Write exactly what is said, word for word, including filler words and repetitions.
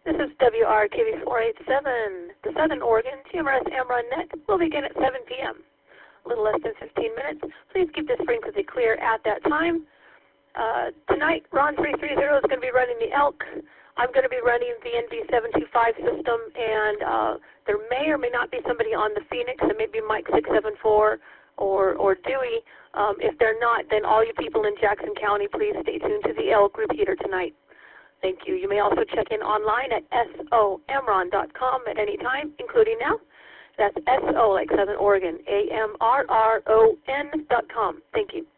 This is W R K V four eighty-seven, the Southern Oregon T M R S Amron Net. We'll begin at seven P M A little less than fifteen minutes. Please keep this frequency clear at that time. Uh, tonight, Ron three thirty is going to be running the Elk. I'm going to be running the N V seven two five system, and uh, there may or may not be somebody on the Phoenix. It may be Mike six seven four or, or Dewey. Um, if they're not, then all you people in Jackson County, please stay tuned to the Elk repeater tonight. Thank you. You may also check in online at somron dot com at any time, including now. That's S O like Southern Oregon, A M R R O N dot com. Thank you.